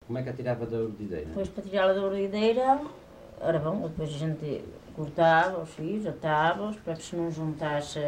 Como é que a tirava da urdideira? Depois para tirá-la da urdideira, ora bom, depois a gente cortava os fios, atava-os para que se não juntasse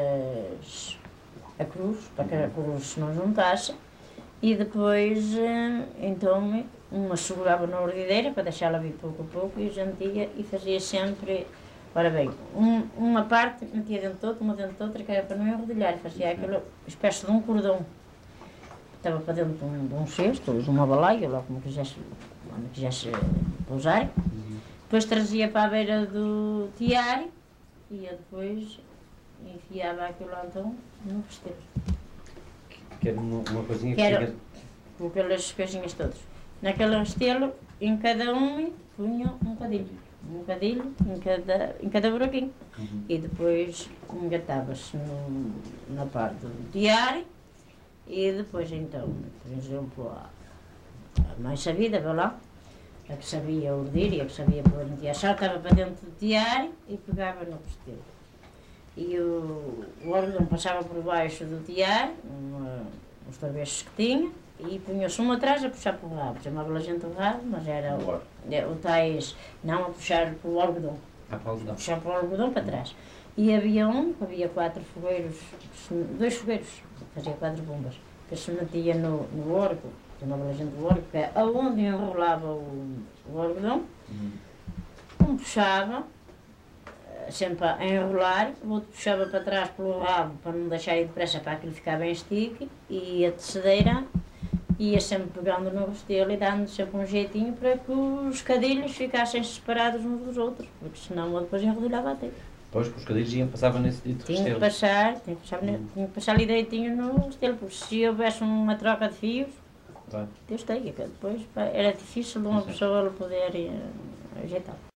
a cruz, para que a cruz se não juntasse. E depois, então, uma segurava na ordedeira para deixá-la vir pouco a pouco e a gente ia e fazia sempre, ora bem, uma parte metia dentro de outra, uma dentro de outra, que era para não enrodilhar, fazia aquela espécie de um cordão. Estava para dentro de um cesto, ou de uma balaia, ou lá como quisesse pousar. Depois trazia para a beira do tiar e ia depois enfiava aquilo lá então no vestido. Que era uma coisinha que era pelas coisinhas todas. Naquele restelo, em cada um, punha um cadilho em cada buraquinho. E depois engatava-se na parte do diário e depois então, por exemplo, a mais sabida, vai lá, a que sabia urdir e a que sabia pôr no diário, saltava para dentro do diário e pegava no restelo. E o algodão passava por baixo do tiar, os travessos que tinha, e punha-se um atrás a puxar pelo rabo. Chamava-lhe a gente o rabo, mas era o tais, não a puxar pelo algodão. A puxar pelo algodão para trás. E havia 4 fogueiros, 2 fogueiros, fazia 4 bombas, que se metia no orco, chamava-lhe a gente o orco, que é aonde enrolava o algodão, um puxava, sempre a enrolar, o outro puxava para trás pelo rabo para não deixar ir depressa para aquilo ficar bem estique e a tecedeira ia sempre pegando no restelo e dando sempre um jeitinho para que os cadilhos ficassem separados uns dos outros, porque senão eu depois enrodilhava até. Pois, os cadilhos passavam nesse dito restelo. Tinha que passar ali direitinho no restelo, porque se houvesse uma troca de fios, Deus tenha, depois era difícil de uma pessoa poder ajeitar.